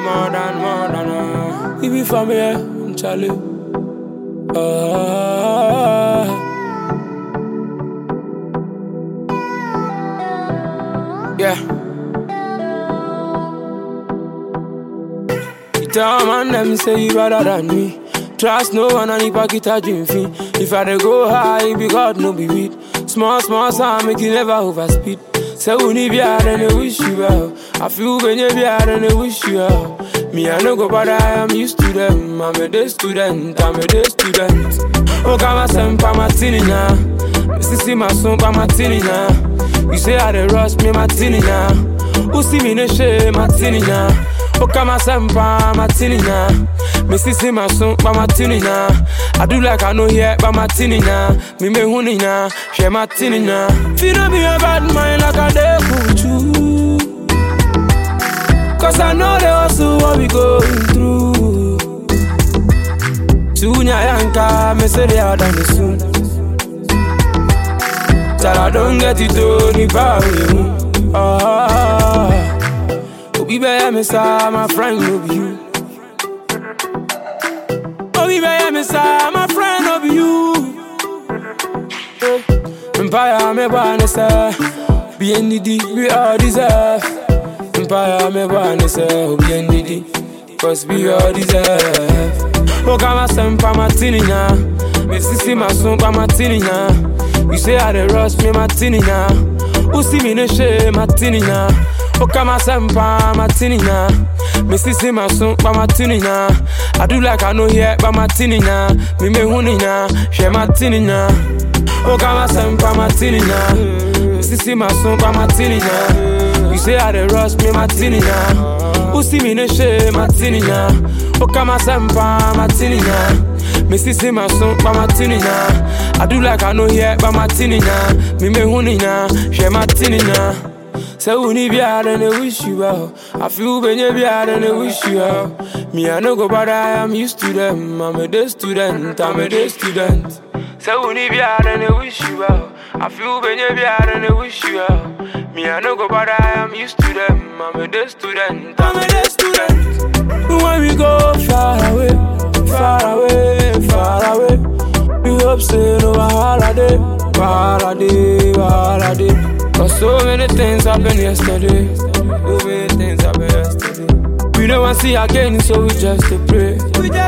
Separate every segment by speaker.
Speaker 1: more than. We be from here, Charlie. Yeah. You tell man them say you better than me. Trust no one and if I get a dream fee. If I dey go high, be God no be weed. Small sound make you never overspeed. Say we need better and they wish you well. I feel when you better and they wish you well. Me I no go bother, I'm used to them. I'm a day student. Oh God, my son, pa martini now. See my son, pa martini now. You say I dey rush me martini now. Who see me no shame martini now. Oh God, my son, pa martini now. Me see my son, pa martini now. I do like I know here, pa martini now. Me huni now, share martini now. Feel no be a bad mind like I dey put you. Cause I know they also what we going through. Tunya yanka, me say they are done soon. Till I don't get it done, if I will. Obi be me sa, my friend no be you. Obi be me sa, my friend no be you. Empire me wanna say, BND we all deserve. Empire me wanna say, BND, cause we all deserve. Oh God, my son, pa martini now. Me see my son, pa martini now. You say I dey rush me martini now. Who see me no shame martini now. Oh God, my son, pa martini now. Me see my son, pa martini now. I do like I know here, pa martini now. Me huni now, share martini now. Oh God, my son, pa martini now. Me see my son, pa martini now. You say I dey rush me martini now. Who see me no shame martini now. Oh God, my son, pa martini now. Me see my son, pa martini now. I do like I know here, pa martini now. Me huni now, share martini now. Say we need better and they wish you well. I feel when you better and they wish you well. Me I no go bother, I'm used to them. I'm a day student. Say we need better and they wish you well. I feel when you better and they wish you well. Me I no go bother, I'm used to them. I'm a day student. When we go far away. We hope say no holiday. Cause so many things happened yesterday. We don't want to see again, so we just to pray.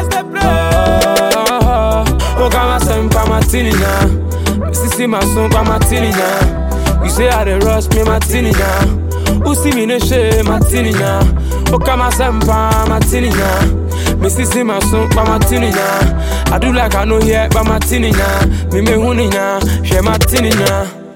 Speaker 1: Oh God, my son, pa martini now. See my son, pa martini now. You say I dey rush me martini now. Who see me no shame martini now. Oh God, my son, pa martini now. Me see my son, pa martini now. I do like I know here, pa martini now. Me huni now, share martini now.